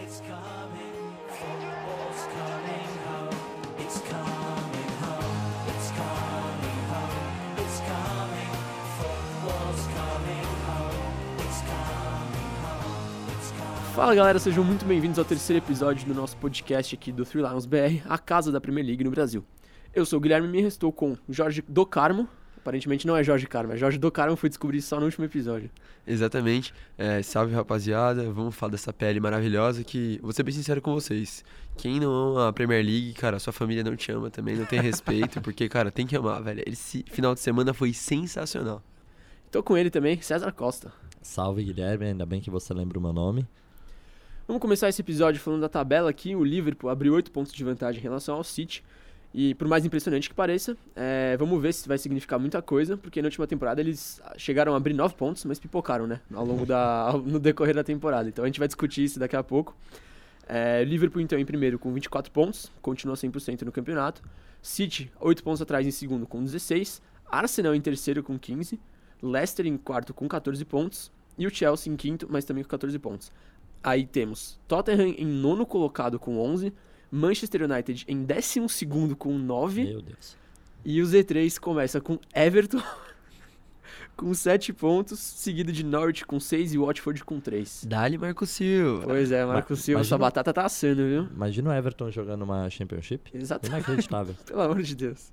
It's coming, football's coming home. It's coming home, it's coming home. It's coming, football's coming home. It's coming home, it's coming. Fala galera, sejam muito bem-vindos ao terceiro episódio do nosso podcast aqui do Three Lions BR, a casa da Premier League no Brasil. Eu sou o Guilherme e estou com Jorge do Carmo. Aparentemente não é Jorge Carmo, é Jorge do Carmo, fui descobrir só no último episódio. Exatamente. Salve, rapaziada. Vamos falar dessa PL maravilhosa que, vou ser bem sincero com vocês, quem não ama a Premier League, cara, sua família não te ama também, não tem respeito, porque, cara, tem que amar, velho. Esse final de semana foi sensacional. Tô com ele também, César Costa. Salve, Guilherme, ainda bem que você lembra o meu nome. Vamos começar esse episódio falando da tabela aqui. O Liverpool abriu 8 pontos de vantagem em relação ao City. E por mais impressionante que pareça, vamos ver se vai significar muita coisa, porque na última temporada eles chegaram a abrir 9 pontos, mas pipocaram, né, no decorrer da temporada. Então a gente vai discutir isso daqui a pouco. Liverpool então em primeiro com 24 pontos, continua 100% no campeonato. City 8 pontos atrás em segundo com 16, Arsenal em terceiro com 15, Leicester em quarto com 14 pontos e o Chelsea em quinto, mas também com 14 pontos. Aí temos Tottenham em nono colocado com 11, Manchester United em 12º com 9. Meu Deus. E o Z3 começa com Everton com 7 pontos, seguido de Norwich com 6 e Watford com 3. Dali, Marco Silva. Pois é, Marco Silva, essa batata tá assando, viu? Imagina o Everton jogando uma Championship. Exatamente. Inacreditável. Pelo amor de Deus.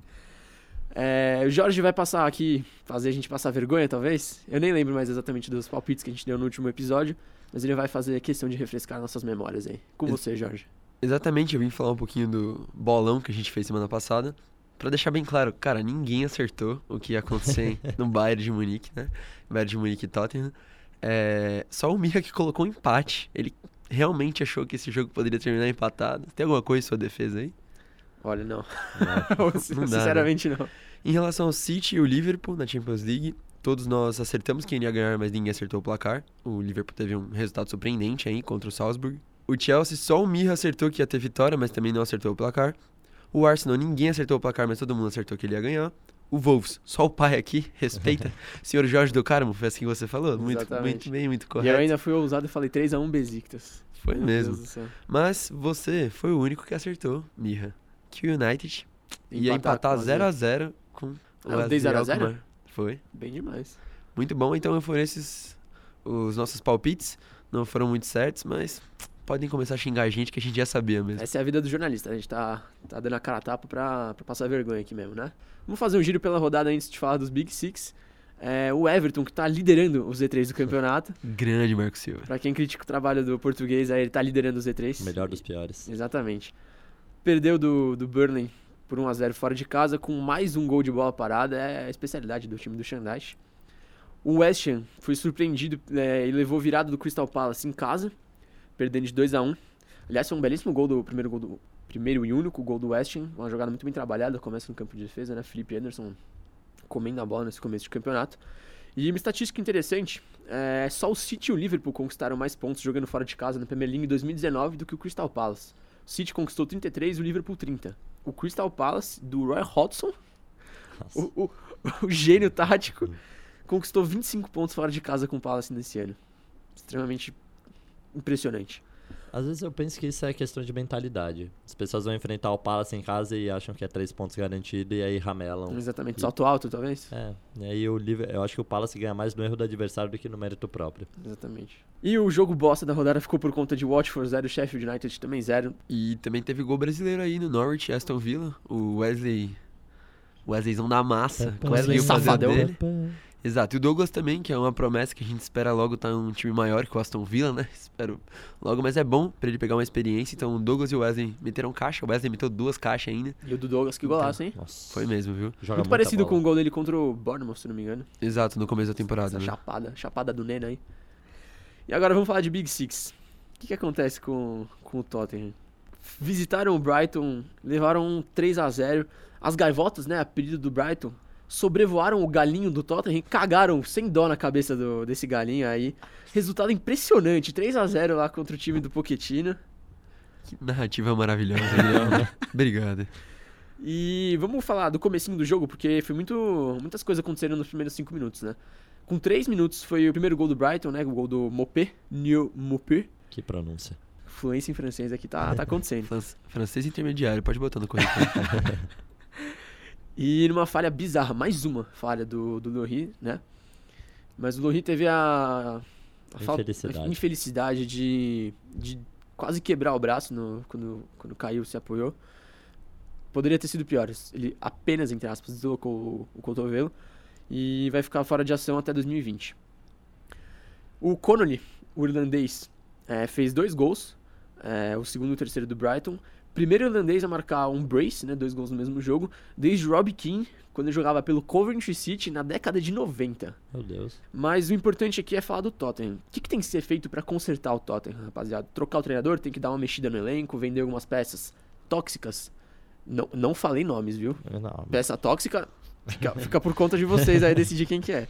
O Jorge vai passar aqui, fazer a gente passar vergonha, talvez. Eu nem lembro mais exatamente dos palpites que a gente deu no último episódio, mas ele vai fazer questão de refrescar nossas memórias aí. Com você, Jorge. Exatamente, eu vim falar um pouquinho do bolão que a gente fez semana passada. Pra deixar bem claro, cara, ninguém acertou o que ia acontecer no Bayern de Munique, né? Bayern de Munique e Tottenham. Só o Mika que colocou um empate. Ele realmente achou que esse jogo poderia terminar empatado. Tem alguma coisa em sua defesa aí? Olha, não. Não dá, Sinceramente, não. Em relação ao City e o Liverpool na Champions League, todos nós acertamos quem ia ganhar, mas ninguém acertou o placar. O Liverpool teve um resultado surpreendente aí contra o Salzburg. O Chelsea, só o Mirra acertou que ia ter vitória, mas também não acertou o placar. O Arsenal, ninguém acertou o placar, mas todo mundo acertou que ele ia ganhar. O Wolves, só o pai aqui, respeita. Senhor Jorge do Carmo, foi assim que você falou? Muito bem, muito correto. E eu ainda fui ousado e falei 3-1 Besiktas. Foi Meu mesmo. Deus do céu. Mas você foi o único que acertou, Mirra. Que o United ia empatar com 0x0 com o eu dei 0 a 0? Alkmaar. Foi. Bem demais. Muito bom, então foram esses os nossos palpites. Não foram muito certos, mas podem começar a xingar a gente que a gente já sabia mesmo. Essa é a vida do jornalista, né? A gente tá dando a cara a tapa pra passar vergonha aqui mesmo, né? Vamos fazer um giro pela rodada antes de falar dos Big Six. O Everton, que tá liderando o Z3 do campeonato. Grande Marco Silva. Pra quem critica o trabalho do português, aí ele tá liderando o Z3. Melhor dos piores. Exatamente. Perdeu do Burnley por 1-0 fora de casa, com mais um gol de bola parada. É a especialidade do time do Shandaish. O West Ham foi surpreendido e levou virada do Crystal Palace em casa, perdendo de 2-1. Aliás, foi um belíssimo gol primeiro e único gol do West Ham. Uma jogada muito bem trabalhada, começa no campo de defesa, né? Felipe Anderson comendo a bola nesse começo de campeonato. E uma estatística interessante, só o City e o Liverpool conquistaram mais pontos jogando fora de casa na Premier League em 2019 do que o Crystal Palace. O City conquistou 33 e o Liverpool 30. O Crystal Palace, do Roy Hodgson, o gênio tático, conquistou 25 pontos fora de casa com o Palace nesse ano. Extremamente impressionante. Às vezes eu penso que isso é questão de mentalidade. As pessoas vão enfrentar o Palace em casa e acham que é 3 pontos garantido e aí ramelam. Exatamente, salto alto talvez? E aí eu acho que o Palace ganha mais no erro do adversário do que no mérito próprio. Exatamente. E o jogo bosta da rodada ficou por conta de Watford 0, Sheffield United também 0. E também teve gol brasileiro aí no Norwich, Aston Villa. O Wesleyzão da massa. Conseguiu fazer safadão. dele. Exato, e o Douglas também, que é uma promessa que a gente espera logo estar em um time maior que o Aston Villa, né? Espero logo, mas é bom pra ele pegar uma experiência. Então o Douglas e o Wesley meteram caixa, o Wesley meteu 2 caixas ainda. E o do Douglas, que golaço, hein? Nossa. Foi mesmo, viu? Joga Muito muita parecido bola. com o gol dele contra o Bournemouth, se não me engano. Exato, no começo da temporada, Essa né? chapada do Nena aí. E agora vamos falar de Big Six. O que acontece com o Tottenham? Visitaram o Brighton, levaram um 3-0. As gaivotas, né, a pedido do Brighton, sobrevoaram o galinho do Tottenham e cagaram sem dó na cabeça desse galinho aí. Resultado impressionante, 3-0 lá contra o time do Pochettino. Que narrativa maravilhosa, Guilherme. Obrigado. E vamos falar do comecinho do jogo, porque foi muitas coisas aconteceram nos primeiros 5 minutos, né? Com 3 minutos foi o primeiro gol do Brighton, né? O gol do Mopé, New Mopé. Que pronúncia. fluência em francês aqui tá acontecendo. Francês intermediário, pode botar no currículo. E numa falha bizarra, mais uma falha do Lohri, né? Mas o Lohri teve a infelicidade de quase quebrar o braço quando caiu, se apoiou. Poderia ter sido pior. Ele apenas, entre aspas, deslocou o cotovelo e vai ficar fora de ação até 2020. O Connolly, o irlandês, fez 2 gols, o segundo e o terceiro do Brighton. Primeiro irlandês a marcar um brace, né, 2 gols no mesmo jogo, desde Robbie Keane, quando ele jogava pelo Coventry City na década de 90. Meu Deus. Mas o importante aqui é falar do Tottenham. O que tem que ser feito para consertar o Tottenham, rapaziada? Trocar o treinador, tem que dar uma mexida no elenco, vender algumas peças tóxicas. Não falei nomes, viu? Não. Peça tóxica fica por conta de vocês aí decidir quem que é.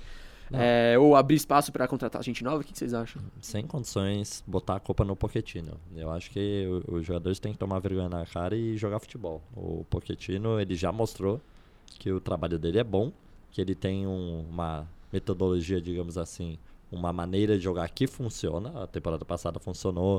Ou abrir espaço para contratar gente nova, o que vocês acham? Sem condições botar a culpa no Pochettino. Eu acho que os jogadores têm que tomar vergonha na cara e jogar futebol. O Pochettino, ele já mostrou que o trabalho dele é bom, que ele tem uma metodologia, digamos assim, uma maneira de jogar que funciona. A temporada passada funcionou.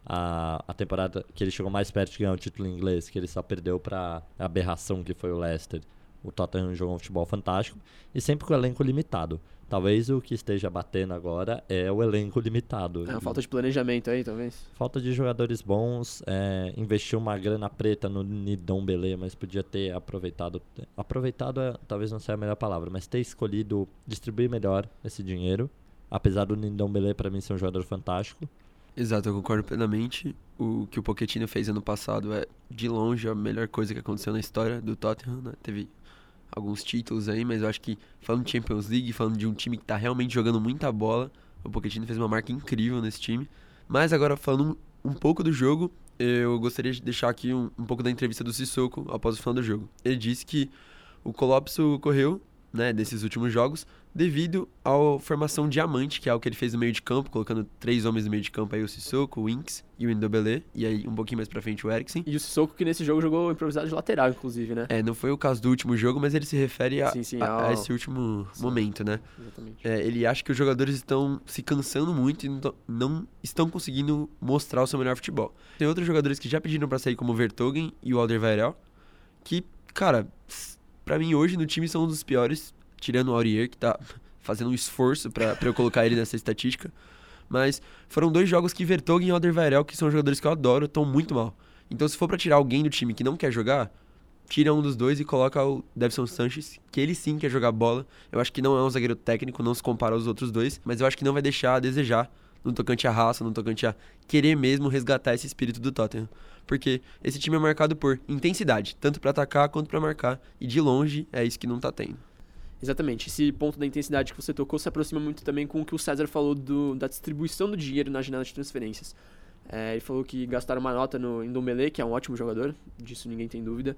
A temporada que ele chegou mais perto de ganhar o título inglês, que ele só perdeu para a aberração que foi o Leicester. O Tottenham jogou um futebol fantástico e sempre com o elenco limitado. Talvez o que esteja batendo agora é o elenco limitado. A falta de planejamento aí, talvez. Falta de jogadores bons, investiu uma grana preta no Ndombele, mas podia ter aproveitado. Aproveitado talvez não seja a melhor palavra, mas ter escolhido distribuir melhor esse dinheiro. Apesar do Ndombele para mim ser um jogador fantástico. Exato, eu concordo plenamente. O que o Pochettino fez ano passado é, de longe, a melhor coisa que aconteceu na história do Tottenham, né? Teve alguns títulos aí, mas eu acho que, falando de Champions League, falando de um time que tá realmente jogando muita bola, o Pochettino fez uma marca incrível nesse time. Mas agora, falando um pouco do jogo, eu gostaria de deixar aqui um pouco da entrevista do Sissoko após o final do jogo. Ele disse que o colapso ocorreu, né, desses últimos jogos, devido à formação diamante, que é o que ele fez no meio de campo, colocando 3 homens no meio de campo aí, o Sissoko, o Winks e o Ndombele, e aí um pouquinho mais pra frente o Eriksen. E o Sissoko que nesse jogo jogou improvisado de lateral, inclusive, né? Não foi o caso do último jogo, mas ele se refere a esse último momento, né? Exatamente. Ele acha que os jogadores estão se cansando muito e não estão conseguindo mostrar o seu melhor futebol. Tem outros jogadores que já pediram pra sair, como o Vertonghen e o Alderweireld, que, cara, pra mim hoje no time são um dos piores, tirando o Aurier, que tá fazendo um esforço pra eu colocar ele nessa estatística. Mas foram 2 jogos que Vertonghen e Alderweireld, que são jogadores que eu adoro, estão muito mal. Então se for pra tirar alguém do time que não quer jogar, tira um dos dois e coloca o Davinson Sanchez, que ele sim quer jogar bola. Eu acho que não é um zagueiro técnico, não se compara aos outros dois, mas eu acho que não vai deixar a desejar no tocante à raça, no tocante a querer mesmo resgatar esse espírito do Tottenham. Porque esse time é marcado por intensidade, tanto pra atacar quanto pra marcar, e de longe é isso que não tá tendo. Exatamente, esse ponto da intensidade que você tocou se aproxima muito também com o que o César falou da distribuição do dinheiro na janela de transferências. Ele falou que gastaram uma nota no Ndombele, que é um ótimo jogador, disso ninguém tem dúvida,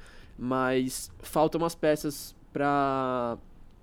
mas faltam umas peças para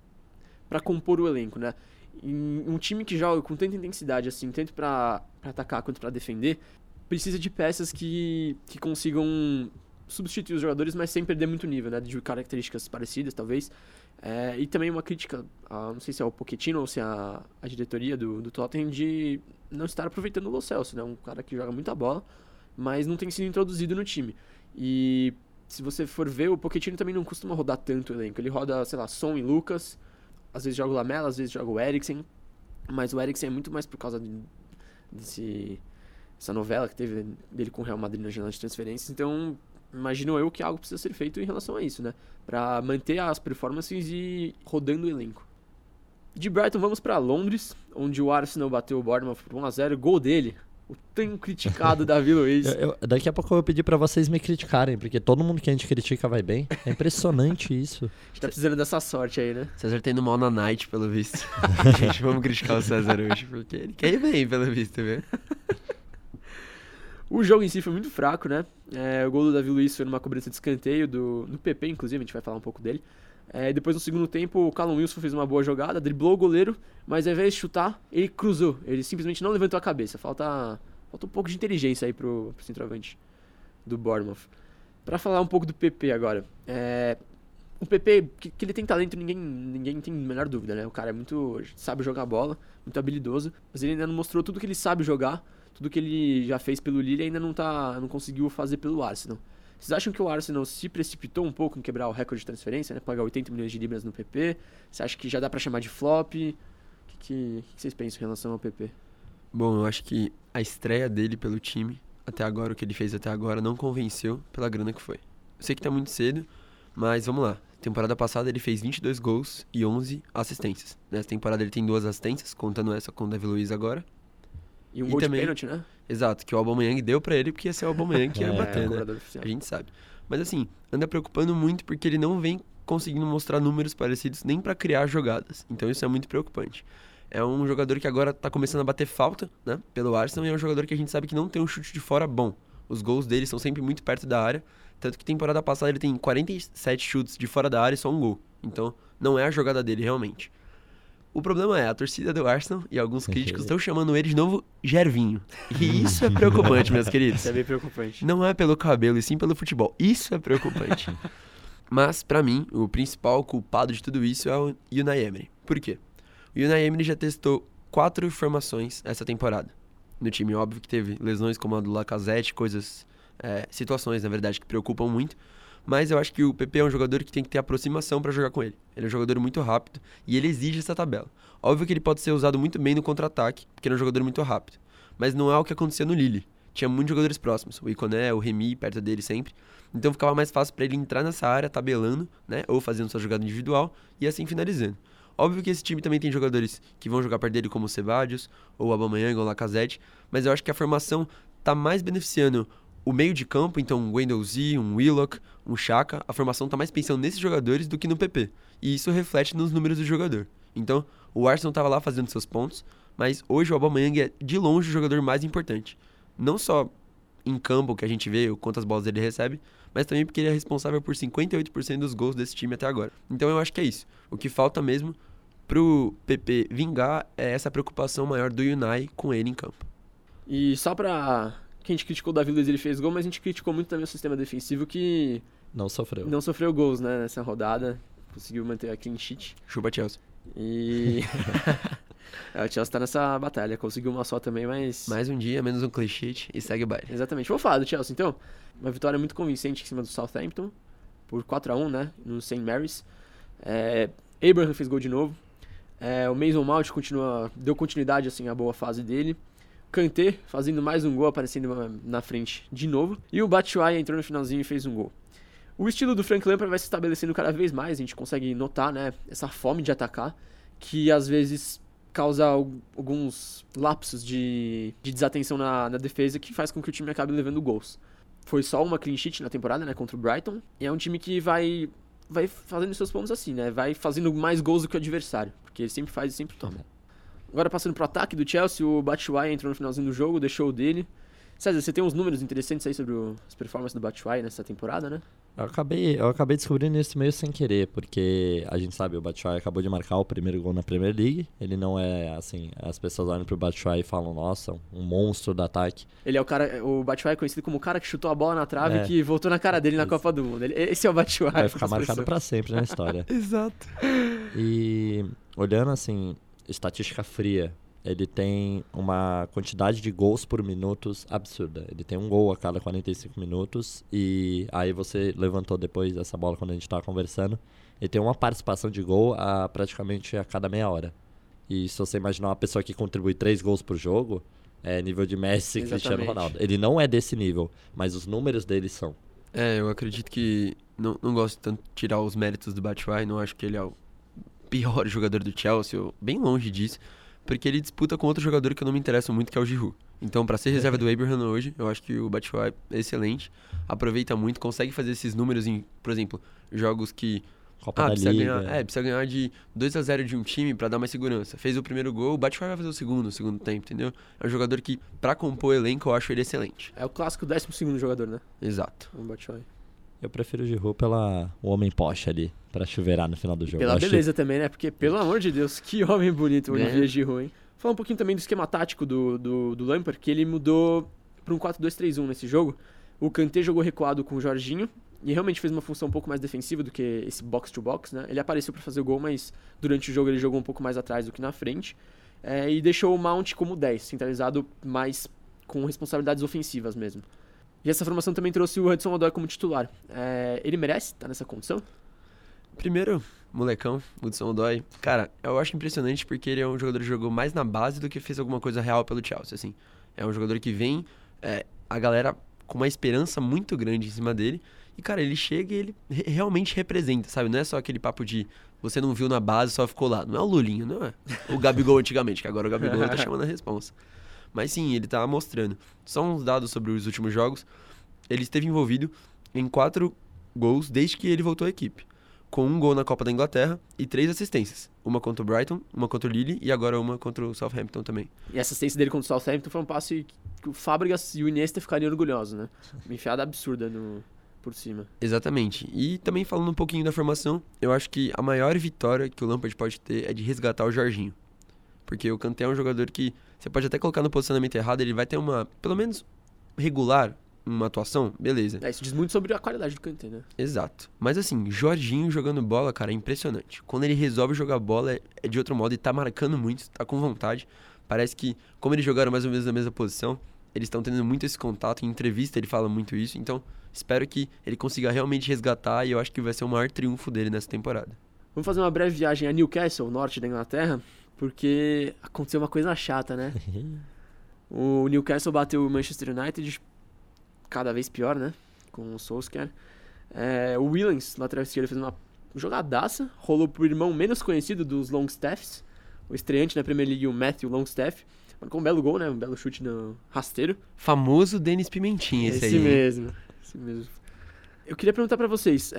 compor o elenco, né? Em um time que joga com tanta intensidade, assim, tanto para atacar quanto para defender, precisa de peças que consigam substituir os jogadores, mas sem perder muito nível, né? De características parecidas, talvez. E também uma crítica, não sei se é o Pochettino ou se é a diretoria do Tottenham, de não estar aproveitando o Lo Celso, né? Um cara que joga muita bola, mas não tem sido introduzido no time. E se você for ver, o Pochettino também não costuma rodar tanto o elenco. Ele roda, sei lá, Son e Lucas, às vezes joga o Lamela, às vezes joga o Eriksen, mas o Eriksen é muito mais por causa dessa novela que teve dele com o Real Madrid na janela de transferências. Então, imagino eu que algo precisa ser feito em relação a isso, né? Pra manter as performances e rodando o elenco. De Brighton vamos pra Londres, onde o Arsenal bateu o Bournemouth por 1-0, gol dele, o tão criticado Davi Luiz. Daqui a pouco eu vou pedir pra vocês me criticarem, porque todo mundo que a gente critica vai bem. É impressionante isso. A gente tá precisando dessa sorte aí, né? César tá indo mal na night, pelo visto. Gente, vamos criticar o César hoje, porque ele quer ir bem, pelo visto, viu? O jogo em si foi muito fraco, né? O gol do Davi Luiz foi numa cobrança de escanteio do PP, inclusive, a gente vai falar um pouco dele. Depois, no segundo tempo, o Callum Wilson fez uma boa jogada, driblou o goleiro, mas ao invés de chutar, ele cruzou. Ele simplesmente não levantou a cabeça. Falta um pouco de inteligência aí pro centroavante do Bournemouth. Pra falar um pouco do PP agora. O PP, que ele tem talento, ninguém tem a menor dúvida, né? O cara sabe jogar bola, muito habilidoso, mas ele ainda não mostrou tudo que ele sabe jogar, tudo que ele já fez pelo Lille e ainda não conseguiu fazer pelo Arsenal. Vocês acham que o Arsenal se precipitou um pouco em quebrar o recorde de transferência, né? Pagar 80 milhões de libras no PP? Você acha que já dá pra chamar de flop? O que vocês pensam em relação ao PP? Bom, eu acho que a estreia dele pelo time, até agora, o que ele fez até agora, não convenceu pela grana que foi. Eu sei que tá muito cedo, mas vamos lá. Temporada passada ele fez 22 gols e 11 assistências. Nessa temporada ele tem 2 assistências, contando essa com o David Luiz agora. E um E gol também- de pênalti, né? Exato, que o Aubameyang deu pra ele porque ia ser o Aubameyang que ia bater, né? cobrador oficial. A gente sabe. Mas assim, anda preocupando muito porque ele não vem conseguindo mostrar números parecidos nem pra criar jogadas. Então isso é muito preocupante. É um jogador que agora tá começando a bater falta, né, pelo Arsenal, e é um jogador que a gente sabe que não tem um chute de fora bom. Os gols dele são sempre muito perto da área, tanto que temporada passada ele tem 47 chutes de fora da área e só um gol. Então, não é a jogada dele realmente. O problema é, a torcida do Arsenal e alguns críticos estão chamando ele de novo Gervinho. E isso é preocupante, meus queridos. Isso é bem preocupante. Não é pelo cabelo, e sim pelo futebol. Isso é preocupante. Mas, pra mim, o principal culpado de tudo isso é o Unai Emery. Por quê? O Unai Emery já testou 4 formações essa temporada. No time, óbvio que teve lesões como a do Lacazette, situações, na verdade, que preocupam muito. Mas eu acho que o PP é um jogador que tem que ter aproximação pra jogar com ele. Ele é um jogador muito rápido e ele exige essa tabela. Óbvio que ele pode ser usado muito bem no contra-ataque, porque ele é um jogador muito rápido. Mas não é o que acontecia no Lille. Tinha muitos jogadores próximos. O Iconé, o Remy, perto dele sempre. Então ficava mais fácil pra ele entrar nessa área tabelando, né? Ou fazendo sua jogada individual e assim finalizando. Óbvio que esse time também tem jogadores que vão jogar perto dele, como o Ceballos, ou o Aubameyang, ou o Lacazette. Mas eu acho que a formação tá mais beneficiando o meio de campo, então um Guendouzi, um Willock, um Xhaka. A formação tá mais pensando nesses jogadores do que no PP. E isso reflete nos números do jogador. Então, o Arsenal tava lá fazendo seus pontos, mas hoje o Aubameyang é de longe o jogador mais importante. Não só em campo, que a gente vê quantas bolas ele recebe, mas também porque ele é responsável por 58% dos gols desse time até agora. Então eu acho que é isso. O que falta mesmo pro PP vingar é essa preocupação maior do Unai com ele em campo. E só pra... que a gente criticou o David Luiz, ele fez gol, mas a gente criticou muito também o sistema defensivo que Não sofreu. não sofreu gols, né, nessa rodada. Conseguiu manter a clean sheet. Chupa Chelsea. E... o Chelsea tá nessa batalha. Conseguiu uma só também, mas... Mais um dia, menos um clean sheet e segue o baile. Exatamente. Vou falar do Chelsea, então. Uma vitória muito convincente em cima do Southampton. Por 4-1, né? No St. Mary's. Abraham fez gol de novo. O Mason Mount deu continuidade assim, à boa fase dele. Kanté fazendo mais um gol, aparecendo na frente de novo. E o Batshuayi entrou no finalzinho e fez um gol. O estilo do Frank Lampard vai se estabelecendo cada vez mais. A gente consegue notar, né? Essa fome de atacar. Que às vezes causa alguns lapsos de desatenção na defesa, que faz com que o time acabe levando gols. Foi só uma clean sheet na temporada, né, contra o Brighton, e é um time que vai fazendo seus pontos assim, né, vai fazendo mais gols do que o adversário, porque ele sempre faz e sempre toma. Agora passando pro ataque do Chelsea, o Batshuayi entrou no finalzinho do jogo, deixou o dele. César, você tem uns números interessantes aí sobre as performances do Batshuayi nessa temporada, né? Eu acabei descobrindo isso meio sem querer, porque a gente sabe, o Batshuayi acabou de marcar o primeiro gol na Premier League. Ele não é, assim, as pessoas olham pro Batshuayi e falam, nossa, um monstro do ataque. Ele é o Batshuayi é conhecido como o cara que chutou a bola na trave É. e que voltou na cara dele na Copa do Mundo. Esse é o Batshuayi. Vai ficar das marcado pessoas. pra sempre na história. Exato. E olhando assim, estatística fria, ele tem uma quantidade de gols por minutos absurda. Ele tem um gol a cada 45 minutos e aí você levantou depois essa bola quando a gente tava conversando. Ele tem uma participação de gol praticamente a cada meia hora. E se você imaginar uma pessoa que contribui 3 gols por jogo, é nível de Messi e Cristiano Exatamente. Ronaldo. Ele não é desse nível, mas os números dele são. Eu acredito que não gosto tanto de tirar os méritos do Batshuayi, não acho que ele é o pior jogador do Chelsea, bem longe disso, porque ele disputa com outro jogador que eu não me interesso muito, que é o Giroud. Então, pra ser reserva do Abraham hoje, eu acho que o Batshuayi é excelente, aproveita muito, consegue fazer esses números em, por exemplo, jogos que Copa da precisa Liga. precisa ganhar de 2-0 de um time pra dar mais segurança. Fez o primeiro gol, o Batshuayi vai fazer o segundo no segundo tempo, entendeu? É um jogador que, pra compor o elenco, eu acho ele excelente. É o clássico 12º jogador, né? Exato. O Batshuayi. Eu prefiro o Giroud o homem Porsche ali, pra chuveirar no final do jogo. Pela Eu acho- beleza também, né? Porque, pelo amor de Deus, que homem bonito o Né? Olivier Giroud, hein? Falar um pouquinho também do esquema tático do Lampard, que ele mudou para um 4-2-3-1 nesse jogo, O Kanté jogou recuado com o Jorginho e realmente fez uma função um pouco mais defensiva do que esse box-to-box, né? Ele apareceu para fazer o gol, mas durante o jogo ele jogou um pouco mais atrás do que na frente. E deixou o Mount como 10, centralizado mais com responsabilidades ofensivas mesmo. E essa formação também trouxe o Hudson-Odoi como titular. Ele merece estar nessa condição? Primeiro, molecão, Hudson-Odoi. Cara, eu acho impressionante porque ele é um jogador que jogou mais na base do que fez alguma coisa real pelo Chelsea, assim. É um jogador que vem, a galera com uma esperança muito grande em cima dele. E, cara, ele chega e ele realmente representa, sabe? Não é só aquele papo de você não viu na base, só ficou lá. Não é o Lulinho, não é o Gabigol antigamente, que agora o Gabigol tá chamando a responsa. Mas sim, ele tá mostrando. Só uns dados sobre os últimos jogos. Ele esteve envolvido em 4 gols desde que ele voltou à equipe. Com 1 gol na Copa da Inglaterra e 3 assistências. Uma contra o Brighton, uma contra o Lille e agora uma contra o Southampton também. E a assistência dele contra o Southampton foi um passe que o Fábregas e o Iniesta ficariam orgulhosos, né? Uma enfiada absurda por cima. Exatamente. E também falando um pouquinho da formação, eu acho que a maior vitória que o Lampard pode ter é de resgatar o Jorginho. Porque o Kanté é um jogador que você pode até colocar no posicionamento errado, ele vai ter uma, pelo menos regular, uma atuação, beleza. Isso diz muito sobre a qualidade do Kanté, né? Exato. Mas assim, Jorginho jogando bola, cara, é impressionante. Quando ele resolve jogar bola, é de outro modo e tá marcando muito, tá com vontade. Parece que, como eles jogaram mais ou menos na mesma posição, eles estão tendo muito esse contato. Em entrevista ele fala muito isso, então espero que ele consiga realmente resgatar e eu acho que vai ser o maior triunfo dele nessa temporada. Vamos fazer uma breve viagem a Newcastle, norte da Inglaterra, porque aconteceu uma coisa chata, né? O Newcastle bateu o Manchester United, cada vez pior, né? Com o Solskjaer. O Williams, lateral esquerdo, fez uma jogadaça, rolou pro irmão menos conhecido dos Longstaffs, o estreante na Premier League, o Matthew Longstaff. Marcou um belo gol, né? Um belo chute no rasteiro. Famoso Denis Pimentinha, esse aí. Esse mesmo. Eu queria perguntar pra vocês,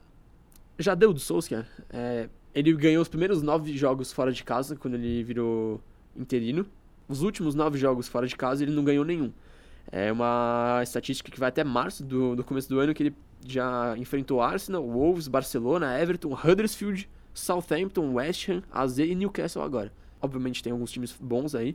já deu do Solskjaer? Ele ganhou os primeiros 9 jogos fora de casa, quando ele virou interino. Os últimos 9 jogos fora de casa, ele não ganhou nenhum. É uma estatística que vai até março do começo do ano, que ele já enfrentou Arsenal, Wolves, Barcelona, Everton, Huddersfield, Southampton, West Ham, AZ e Newcastle agora. Obviamente tem alguns times bons aí,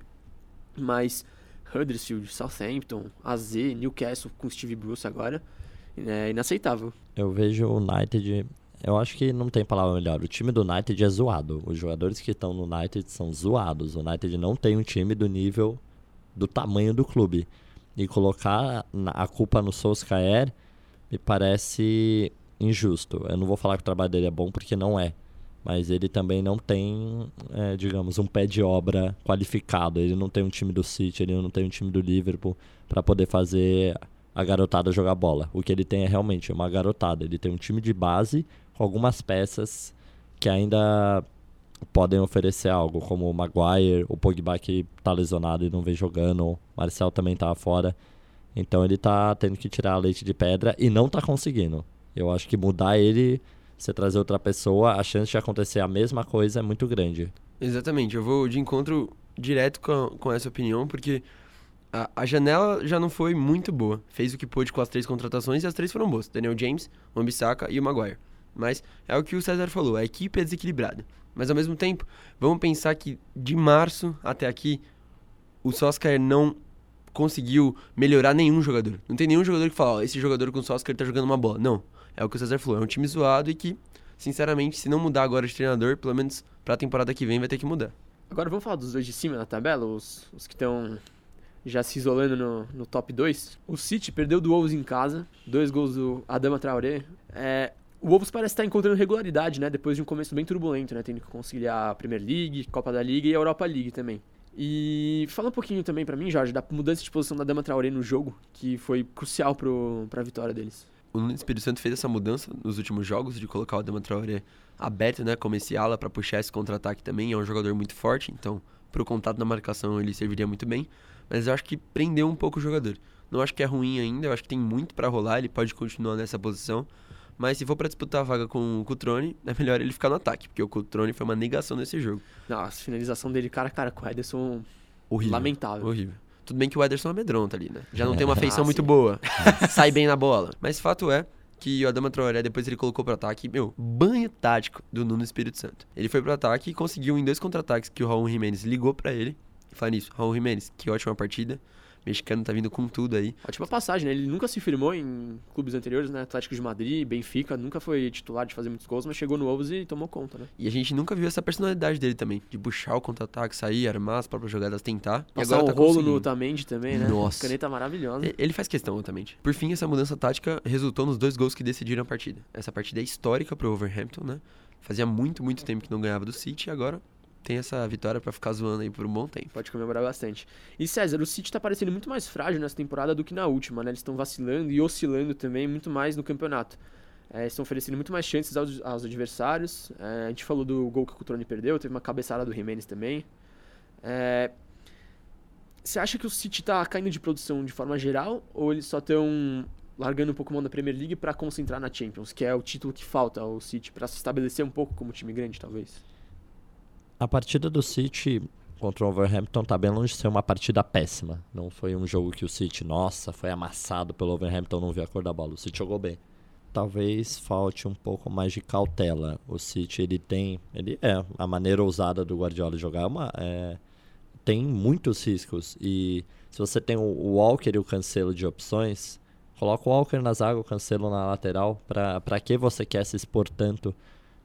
mas Huddersfield, Southampton, AZ, Newcastle com Steve Bruce agora, é inaceitável. Eu vejo o United, eu acho que não tem palavra melhor, o time do United é zoado, os jogadores que estão no United são zoados, o United não tem um time do nível, do tamanho do clube, e colocar a culpa no Solskjaer me parece injusto. Eu não vou falar que o trabalho dele é bom porque não é, mas ele também não tem, digamos, um pé de obra qualificado. Ele não tem um time do City, ele não tem um time do Liverpool para poder fazer a garotada jogar bola. O que ele tem é realmente uma garotada. Ele tem um time de base com algumas peças que ainda podem oferecer algo, como o Maguire, o Pogba que tá lesionado e não vem jogando, o Marcel também tá fora. Então ele tá tendo que tirar leite de pedra e não tá conseguindo. Eu acho que mudar ele, você trazer outra pessoa, a chance de acontecer a mesma coisa é muito grande. Exatamente, eu vou de encontro direto com essa opinião, porque a janela já não foi muito boa. Fez o que pôde com as 3 contratações e as 3 foram boas. Daniel James, o Wan-Bissaka e o Maguire. Mas é o que o César falou, a equipe é desequilibrada. Mas ao mesmo tempo, vamos pensar que de março até aqui, o Solskjaer não conseguiu melhorar nenhum jogador. Não tem nenhum jogador que fala, esse jogador com o Solskjaer tá jogando uma bola. Não, é o que o César falou, é um time zoado e que, sinceramente, se não mudar agora de treinador, pelo menos pra temporada que vem vai ter que mudar. Agora vamos falar dos dois de cima na tabela, os que estão já se isolando no top 2. O City perdeu do Wolves em casa, 2 gols do Adama Traoré. O Wolves parece estar encontrando regularidade, né? Depois de um começo bem turbulento, né? Tendo que conciliar a Premier League, Copa da Liga e a Europa League também. E fala um pouquinho também pra mim, Jorge, da mudança de posição da Adama Traoré no jogo, que foi crucial pra vitória deles. O Nuno Espírito Santo fez essa mudança nos últimos jogos, de colocar o Adama Traoré aberto, né? Como esse ala pra puxar esse contra-ataque também. É um jogador muito forte, então pro contato na marcação ele serviria muito bem. Mas eu acho que prendeu um pouco o jogador. Não acho que é ruim ainda, eu acho que tem muito pra rolar, ele pode continuar nessa posição. Mas se for pra disputar a vaga com o Cutrone, é melhor ele ficar no ataque, porque o Cutrone foi uma negação nesse jogo. Nossa, a finalização dele cara a cara com o Ederson, Horrível. lamentável. Horrível. Tudo bem que o Ederson amedronta ali, né? Já não tem uma feição muito sim. boa. Sai bem na bola. Mas fato é que o Adama Traoré, depois ele colocou pro ataque, banho tático do Nuno Espírito Santo. Ele foi pro ataque e conseguiu em 2 contra-ataques que o Raul Jimenez ligou pra ele. E falou nisso, Raul Jimenez, que ótima partida. mexicano tá vindo com tudo aí. Ótima passagem, né? Ele nunca se firmou em clubes anteriores, né? Atlético de Madrid, Benfica, nunca foi titular de fazer muitos gols, mas chegou no Wolves e tomou conta, né? E a gente nunca viu essa personalidade dele também, de puxar o contra-ataque, sair, armar as próprias jogadas, tentar. E Passar agora um tá rolo conseguindo. no Otamendi também, né? Nossa. Caneta maravilhosa. Ele faz questão, exatamente. Por fim, essa mudança tática resultou nos 2 gols que decidiram a partida. Essa partida é histórica pro Wolverhampton, né? Fazia muito, muito tempo que não ganhava do City e agora tem essa vitória pra ficar zoando aí por um bom tempo. Pode comemorar bastante. E César, o City tá parecendo muito mais frágil nessa temporada do que na última, né? Eles estão vacilando e oscilando também muito mais no campeonato. Estão oferecendo muito mais chances aos adversários. A gente falou do gol que o Cutrone perdeu, teve uma cabeçada do Jimenez também. Você acha que o City tá caindo de produção de forma geral ou eles só estão largando um pouco mão da Premier League pra concentrar na Champions, que é o título que falta ao City pra se estabelecer um pouco como time grande, talvez? A partida do City contra o Wolverhampton tá bem longe de ser uma partida péssima. Não foi um jogo que o City, nossa, foi amassado pelo Wolverhampton, não viu a cor da bola. O City jogou bem. Talvez falte um pouco mais de cautela. O City, ele é a maneira ousada do Guardiola jogar, tem muitos riscos. E se você tem o Walker e o Cancelo de opções, coloca o Walker na zaga, o Cancelo na lateral. Pra que você quer se expor tanto?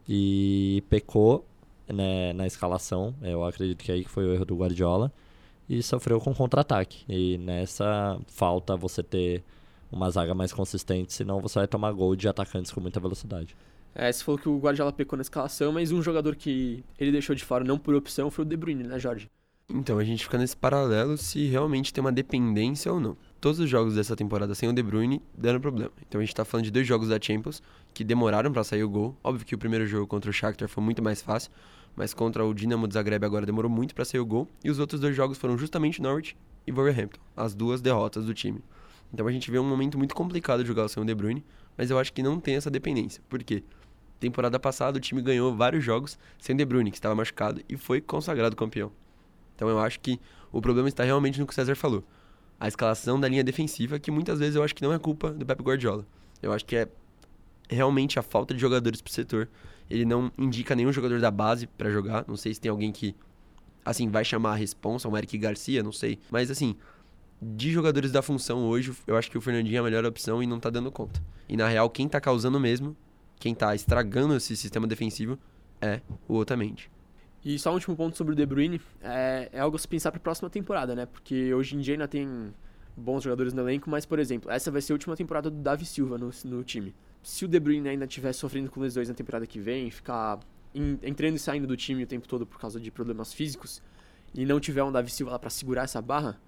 E pecou, né, na escalação. Eu acredito que aí foi o erro do Guardiola. E sofreu com contra-ataque. E nessa falta você ter uma zaga mais consistente, senão você vai tomar gol de atacantes com muita velocidade. Você falou que o Guardiola pecou na escalação, mas um jogador que ele deixou de fora não por opção foi o De Bruyne, né, Jorge? Então, a gente fica nesse paralelo se realmente tem uma dependência ou não. Todos os jogos dessa temporada sem o De Bruyne deram problema. Então a gente tá falando de 2 jogos da Champions que demoraram pra sair o gol. Óbvio que o primeiro jogo contra o Shakhtar foi muito mais fácil, mas contra o Dinamo de Zagreb agora demorou muito pra sair o gol. E os outros 2 jogos foram justamente Norwich e Wolverhampton, as 2 derrotas do time. Então a gente vê um momento muito complicado de jogar sem o De Bruyne, mas eu acho que não tem essa dependência. Por quê? Temporada passada o time ganhou vários jogos sem o De Bruyne, que estava machucado, e foi consagrado campeão. Então eu acho que o problema está realmente no que o César falou. A escalação da linha defensiva, que muitas vezes eu acho que não é culpa do Pep Guardiola. Eu acho que é realmente a falta de jogadores pro setor. Ele não indica nenhum jogador da base pra jogar. Não sei se tem alguém que, assim, vai chamar a responsa, um Eric Garcia, não sei. Mas, assim, de jogadores da função hoje, eu acho que o Fernandinho é a melhor opção e não tá dando conta. E, na real, quem tá causando mesmo, quem tá estragando esse sistema defensivo é o Otamendi. E só um último ponto sobre o De Bruyne, é algo a se pensar para a próxima temporada, né? Porque hoje em dia ainda tem bons jogadores no elenco, mas, por exemplo, essa vai ser a última temporada do Davi Silva no time. Se o De Bruyne ainda estiver sofrendo com lesões na temporada que vem, ficar entrando e saindo do time o tempo todo por causa de problemas físicos, e não tiver um Davi Silva lá para segurar essa barra,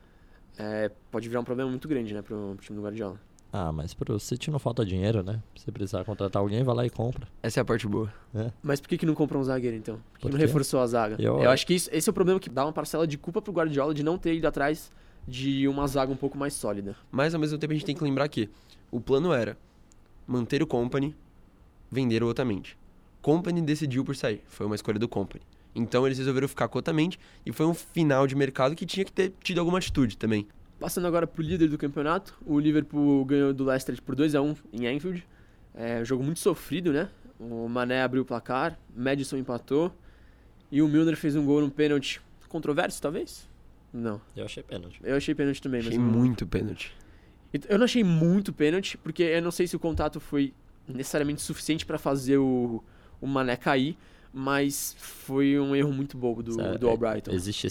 pode virar um problema muito grande, né, pro time do Guardiola. Ah, mas pro City não falta dinheiro, né? Se precisar contratar alguém, vai lá e compra. Essa é a parte boa. Mas por que não comprou um zagueiro, então? Por que Por não quê? reforçou a zaga? Eu acho que esse é o problema que dá uma parcela de culpa pro Guardiola de não ter ido atrás de uma zaga um pouco mais sólida. Mas, ao mesmo tempo, a gente tem que lembrar que o plano era manter o Kompany, vender o Otamendi. Kompany decidiu por sair. Foi uma escolha do Kompany. Então, eles resolveram ficar com o Otamendi e foi um final de mercado que tinha que ter tido alguma atitude também. Passando agora pro líder do campeonato, o Liverpool ganhou do Leicester por 2-1 em Anfield. Um jogo muito sofrido, né? O Mané abriu o placar, Maddison empatou e o Milner fez um gol num pênalti controverso, talvez? Não. Eu achei pênalti. Eu achei pênalti também. Achei mas muito pênalti. Eu não achei muito pênalti, porque eu não sei se o contato foi necessariamente suficiente para fazer o Mané cair, mas foi um erro muito bobo do Albrighton. Existe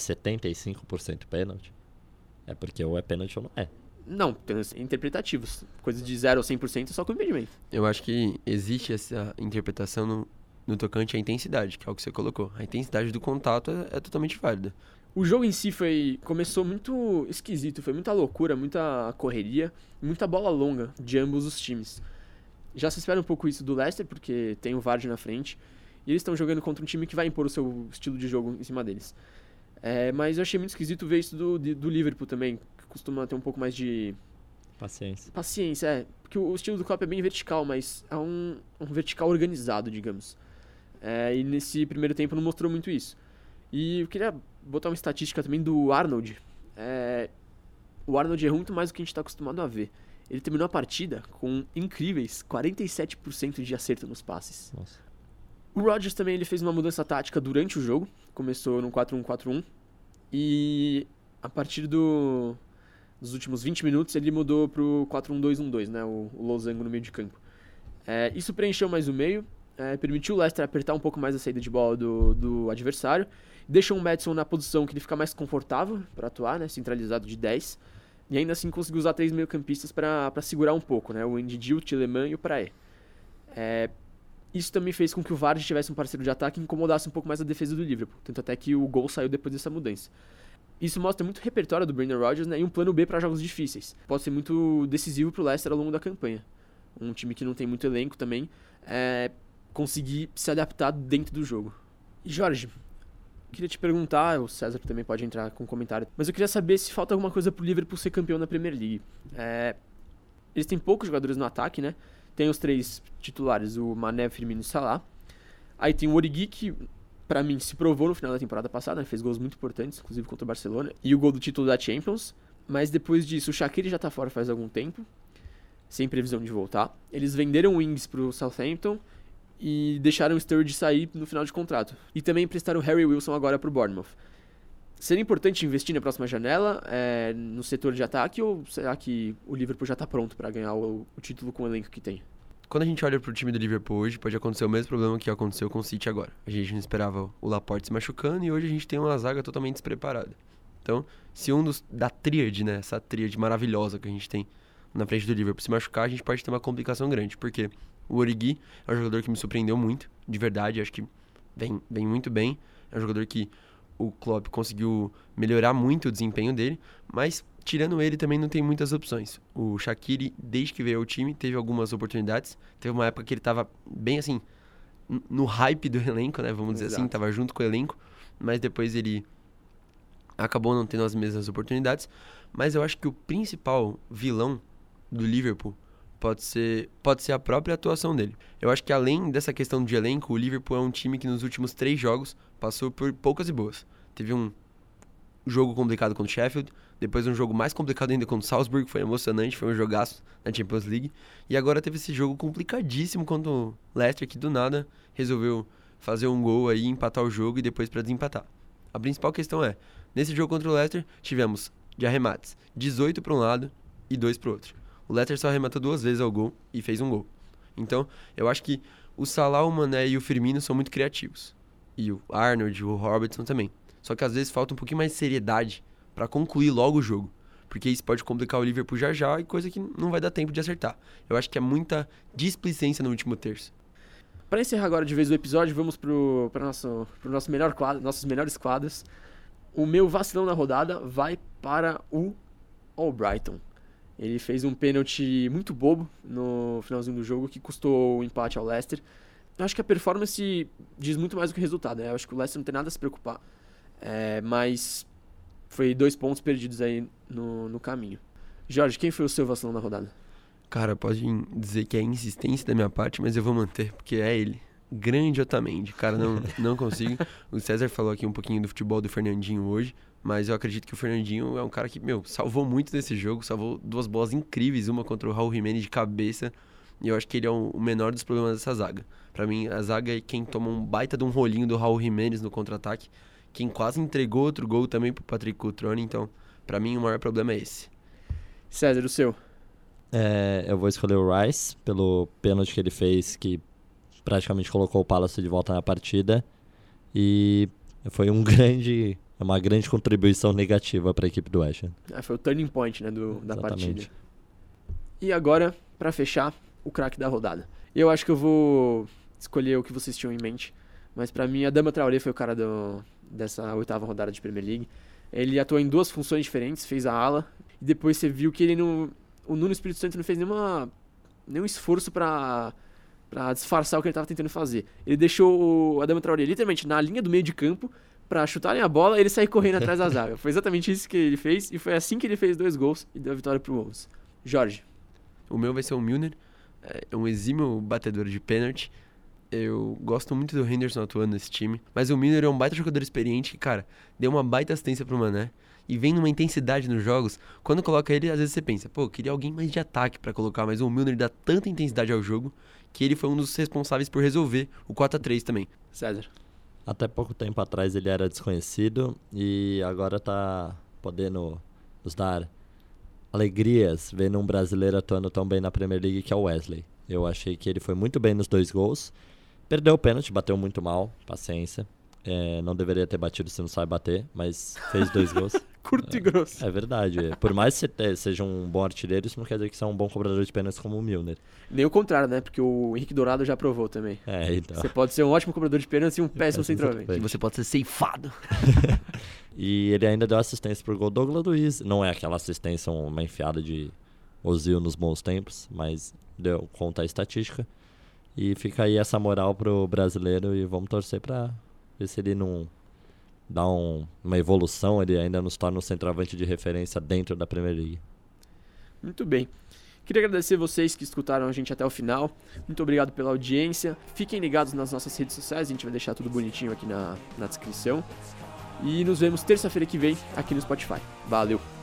75% pênalti? É porque ou é pênalti ou não é. Não, tem interpretativos. Coisas de 0 a 100% só com impedimento. Eu acho que existe essa interpretação no tocante à intensidade, que é o que você colocou. A intensidade do contato é totalmente válida. O jogo em si começou muito esquisito, foi muita loucura, muita correria, muita bola longa de ambos os times. Já se espera um pouco isso do Leicester, porque tem o Vardy na frente, e eles estão jogando contra um time que vai impor o seu estilo de jogo em cima deles. Mas eu achei muito esquisito ver isso do Liverpool também, que costuma ter um pouco mais de Paciência. porque o estilo do Klopp é bem vertical, mas é um vertical organizado, digamos. E nesse primeiro tempo não mostrou muito isso. E eu queria botar uma estatística também do Arnold. O Arnold errou muito mais do que a gente está acostumado a ver. Ele terminou a partida com incríveis 47% de acerto nos passes. Nossa. O Rodgers também ele fez uma mudança tática durante o jogo. Começou no 4-1-4-1. E a partir nos últimos 20 minutos, ele mudou pro 4-1-2-1-2, né? O losango no meio de campo. Isso preencheu mais o meio, permitiu o Leicester apertar um pouco mais a saída de bola do adversário, deixou o Maddison na posição que ele fica mais confortável para atuar, né? Centralizado de 10, e ainda assim conseguiu usar 3 meio-campistas para segurar um pouco, né? O Ndidi, o Tielemans e o Praé. Isso também fez com que o Vardy tivesse um parceiro de ataque e incomodasse um pouco mais a defesa do Liverpool, tanto até que o gol saiu depois dessa mudança. Isso mostra muito o repertório do Brendan Rodgers, né, e um plano B para jogos difíceis. Pode ser muito decisivo para o Leicester ao longo da campanha. Um time que não tem muito elenco também, conseguir se adaptar dentro do jogo. E Jorge, queria te perguntar, o César também pode entrar com um comentário, mas eu queria saber se falta alguma coisa pro Liverpool ser campeão na Premier League. Eles têm poucos jogadores no ataque, né? Tem os 3 titulares, o Mané, Firmino e Salah. Aí tem o Origi, que pra mim se provou no final da temporada passada, né? Fez gols muito importantes, inclusive contra o Barcelona, e o gol do título da Champions. Mas depois disso, o Shaqiri já tá fora faz algum tempo, sem previsão de voltar. Eles venderam o Ings pro Southampton e deixaram o Sturridge sair no final de contrato. E também emprestaram o Harry Wilson agora pro Bournemouth. Seria importante investir na próxima janela no setor de ataque, ou será que o Liverpool já está pronto para ganhar o título com o elenco que tem? Quando a gente olha pro time do Liverpool hoje, pode acontecer o mesmo problema que aconteceu com o City agora. A gente não esperava o Laporte se machucando e hoje a gente tem uma zaga totalmente despreparada. Então, se da tríade, né, essa tríade maravilhosa que a gente tem na frente do Liverpool se machucar, a gente pode ter uma complicação grande, porque o Origi é um jogador que me surpreendeu muito, de verdade, acho que vem muito bem, é um jogador que o Klopp conseguiu melhorar muito o desempenho dele, mas tirando ele também não tem muitas opções. O Shaqiri, desde que veio ao time, teve algumas oportunidades. Teve uma época que ele estava bem assim, no hype do elenco, né? Vamos dizer assim, estava junto com o elenco, mas depois ele acabou não tendo as mesmas oportunidades. Mas eu acho que o principal vilão do Liverpool pode ser a própria atuação dele. Eu acho que além dessa questão de elenco, o Liverpool é um time que nos últimos 3 jogos passou por poucas e boas. Teve um jogo complicado contra o Sheffield, depois um jogo mais complicado ainda contra o Salzburg, foi emocionante, foi um jogaço na Champions League, e agora teve esse jogo complicadíssimo contra o Leicester, que do nada resolveu fazer um gol aí, empatar o jogo e depois para desempatar. A principal questão nesse jogo contra o Leicester, tivemos de arremates 18 para um lado e 2 para o outro. O Leicester só arrematou 2 vezes ao gol e fez um gol. Então, eu acho que o Salah, o Mané e o Firmino são muito criativos. E o Arnold, o Robertson também. Só que às vezes falta um pouquinho mais de seriedade para concluir logo o jogo. Porque isso pode complicar o Liverpool já e coisa que não vai dar tempo de acertar. Eu acho que é muita displicência no último terço. Para encerrar agora de vez o episódio, vamos pro nosso melhor quadro, nossos melhores quadros. O meu vacilão na rodada vai para o Albrighton. Ele fez um pênalti muito bobo no finalzinho do jogo que custou o empate ao Leicester. Eu acho que a performance diz muito mais do que o resultado, né? Eu acho que o Leicester não tem nada a se preocupar. Mas foi 2 pontos perdidos aí no caminho. Jorge, quem foi o seu vacilão na rodada? Cara, pode dizer que é insistência da minha parte, mas eu vou manter, porque é ele. Grande Otamendi. Cara, não consigo. O César falou aqui um pouquinho do futebol do Fernandinho hoje, mas eu acredito que o Fernandinho é um cara que, salvou muito nesse jogo, salvou 2 bolas incríveis, uma contra o Raul Jiménez de cabeça, e eu acho que ele é o menor dos problemas dessa zaga. Pra mim, a zaga é quem toma um baita de um rolinho do Raul Jiménez no contra-ataque, quem quase entregou outro gol também pro Patrick Cutrone, então, pra mim, o maior problema é esse. César, o seu? Eu vou escolher o Rice, pelo pênalti que ele fez, que praticamente colocou o Palace de volta na partida, e foi uma grande contribuição negativa para a equipe do West Ham. Foi o turning point, né, da partida. E agora, para fechar, o craque da rodada. Eu acho que eu vou escolher o que vocês tinham em mente, mas para mim, Adama Traoré foi o cara dessa 8ª rodada de Premier League. Ele atuou em 2 funções diferentes, fez a ala, e depois você viu que o Nuno Espírito Santo não fez nenhum esforço para disfarçar o que ele estava tentando fazer. Ele deixou o Adama Traoré literalmente na linha do meio de campo para chutarem a bola e ele sair correndo atrás da zaga. Foi exatamente isso que ele fez e foi assim que ele fez 2 gols e deu a vitória pro Wolves. Jorge. O meu vai ser o Milner, é um exímio batedor de pênalti. Eu gosto muito do Henderson atuando nesse time, mas o Milner é um baita jogador experiente que, cara, deu uma baita assistência pro Mané e vem numa intensidade nos jogos. Quando coloca ele, às vezes você pensa, queria alguém mais de ataque pra colocar, mas o Milner dá tanta intensidade ao jogo que ele foi um dos responsáveis por resolver o 4-3 também. César. Até pouco tempo atrás ele era desconhecido e agora tá podendo nos dar alegrias vendo um brasileiro atuando tão bem na Premier League, que é o Wesley. Eu achei que ele foi muito bem nos 2 gols. Perdeu o pênalti, bateu muito mal, paciência. Não deveria ter batido se não sabe bater, mas fez 2 gols. Curto e grosso. É verdade. Por mais que você seja um bom artilheiro, isso não quer dizer que você é um bom cobrador de pênaltis como o Milner. Nem o contrário, né? Porque o Henrique Dourado já provou também. Então. Você pode ser um ótimo cobrador de pênalti e um péssimo centroavante. centroavante. E você pode ser ceifado. E ele ainda deu assistência pro gol do Douglas Luiz. Não é aquela assistência, uma enfiada de Ozil nos bons tempos, mas deu conta a estatística. E fica aí essa moral pro brasileiro e vamos torcer pra ver se ele não dá uma evolução, ele ainda nos torna um centroavante de referência dentro da Premier League. Muito bem. Queria agradecer vocês que escutaram a gente até o final. Muito obrigado pela audiência. Fiquem ligados nas nossas redes sociais, a gente vai deixar tudo bonitinho aqui na descrição. E nos vemos terça-feira que vem aqui no Spotify. Valeu!